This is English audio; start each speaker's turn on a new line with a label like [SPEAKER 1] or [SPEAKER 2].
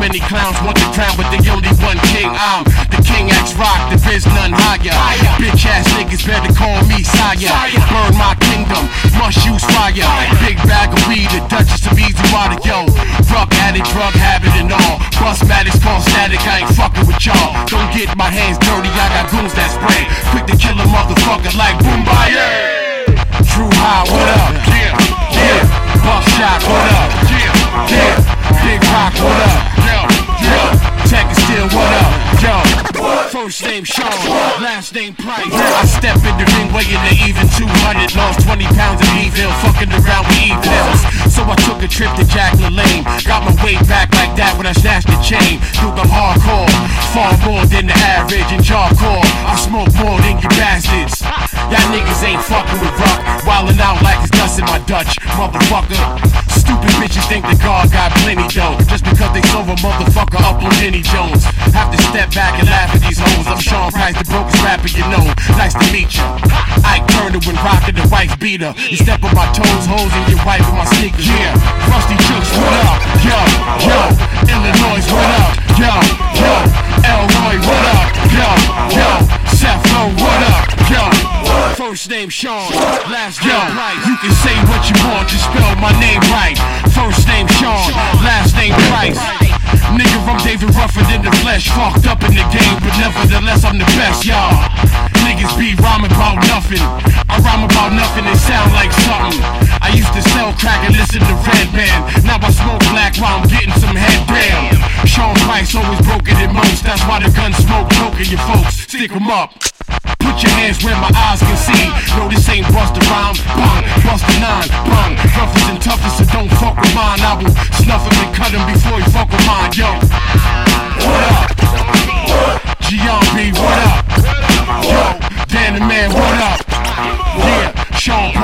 [SPEAKER 1] many clowns want the crown, but they only one king. I'm the king X Rock, there is none higher. Bitch ass niggas better call me sire. Burn my kingdom, must use fire. Big bag of weed, the Duchess of Easy Water, yo. Drug addict, drug habit and all. Bust matters, call static, I ain't fucking with y'all. Don't get my hands dirty, I got goons that spray. Quick to kill a motherfucker like Boombayah. True High, what up? Yeah, yeah. Buckshot, what up? Yeah, yeah. Big Rock, what up? Yo, yo. Tech is still, what up? Yo. First name Sean, last name Price. I step in the ring weighing the even 200. Lost 20 pounds of evil, fucking around with evils. So I took a trip to Jack LaLanne. Got my weight back like that when I snatched the chain. Dude, I'm hardcore, far more than the average and jawcore. I smoke more than you bastards. Y'all niggas ain't fucking with Ruck. Wildin' out like it's dust in my Dutch, motherfucker. Stupid bitches think the God got plenty dough just because they sold a motherfucker up on Jenny Jones. Have to step back and laugh at these hoes. I'm Sean Price, the brokest rapper you know. Nice to meet you. Ike Turner when rockin' the wife beater. You step on my toes, hoes in your wife with my sneakers. Yeah, Rusty Chooks, what up? Yo, yo, Illinois, what up? Yo, yo, Elroy, what up? Yo, yo, Seth Lowe, what up? Yo, first name Sean, last name Price. You can say what you want, just spell my name right. First name Sean, last name Price. Nigga, I'm David Ruffin in the flesh. Fucked up in the game, but nevertheless I'm the best, y'all. Niggas be rhyming about nothing. I rhyme about nothing and sound like something. I used to sell crack and listen to Red Band. Now I smoke black while I'm getting some head. Damn, Sean Price always broken than most. That's why the gun smoke choking your folks. Stick 'em up. Put your hands where my eyes can see. No, this ain't Busta Rhymes. Bang, Busta 9. Bang, roughest and toughest, so don't fuck with mine. I will snuff him and cut him before he fuck with mine. Yo, what up? Gion B, what up? Yo, Dan the Man, what up? Yeah, Sean